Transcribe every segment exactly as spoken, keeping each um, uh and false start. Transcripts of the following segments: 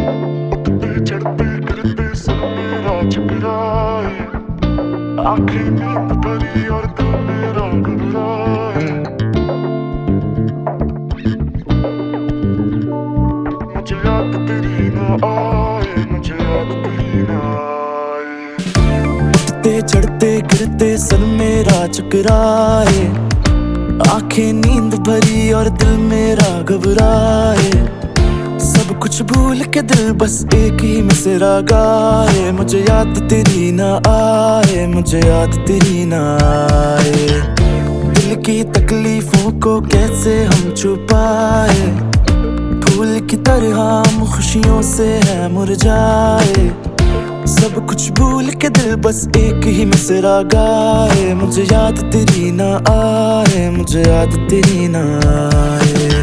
उठते चढ़ते गिरते सर मेरा चकराए, आंखें नींद भरी और दिल मेरा घबराए। मुझे याद तेरी ना आए, मुझे याद तेरी ना आए। उठते चढ़ते गिरते सर मेरा चकराए, आंखें नींद भरी और दिल मेरा घबराए। सब कुछ भूल के दिल बस एक ही मिसरा गाए, मुझे याद तेरी ना आए, मुझे याद तेरी ना आए। दिल की तकलीफों को कैसे हम छुपाए, फूल की तरह हम खुशियों से है मुरझाए। सब कुछ भूल के दिल बस एक ही मिसरा गाए, मुझे याद तेरी ना आए, मुझे याद तेरी ना आए।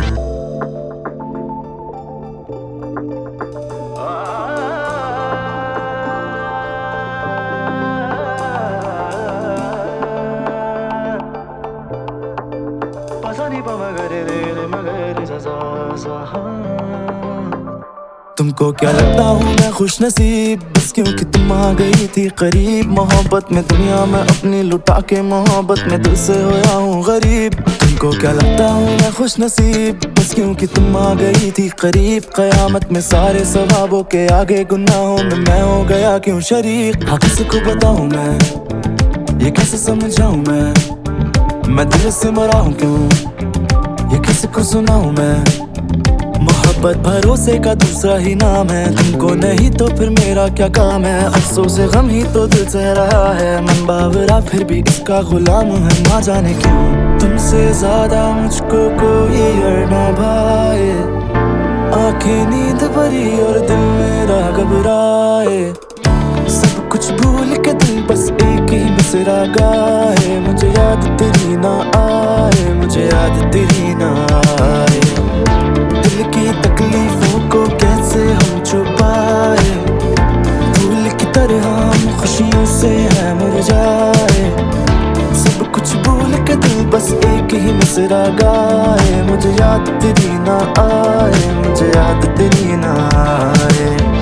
तुमको क्या लगता हूँ मैं खुश नसीब, बस क्योंकि तुम आ गई थी करीब। मोहब्बत में दुनिया में अपनी लुटा के मोहब्बत में दिल से होया हूँ गरीब। तुमको क्या लगता हूँ मैं खुश नसीब, बस क्योंकि तुम आ गई थी करीब। कयामत में सारे सवाबों के आगे गुनाहों में मैं हो गया क्यों शरीक। हाँ किसी को बताऊँ मैं, ये कैसे समझाऊँ मैं, मैं दिल से मरा हूँ क्यों, ये किसी को सुनाऊँ मैं। मोहब्बत भरोसे का दूसरा ही नाम है, तुमको नहीं तो फिर मेरा क्या काम है। अफसोस गम ही तो दिल सह रहा है, मन बावरा फिर भी इसका गुलाम है। ना जाने क्यों तुमसे ज्यादा मुझको कोई और ना भाए, आंखें नींद भरी और दिल मेरा घबराए। सब कुछ भूल के दिल बस एक ही मिसरा गाए, मुझे याद तेरी ना आए, मुझे याद तेरी ना आए। दिल की तकलीफों को कैसे हम छुपाए, फूल की तरह हम खुशियों से है मुरझाए। सब कुछ भूल के दिल बस एक ही मिसरा गाए, मुझे याद तेरी ना आए, मुझे याद तेरी ना आए।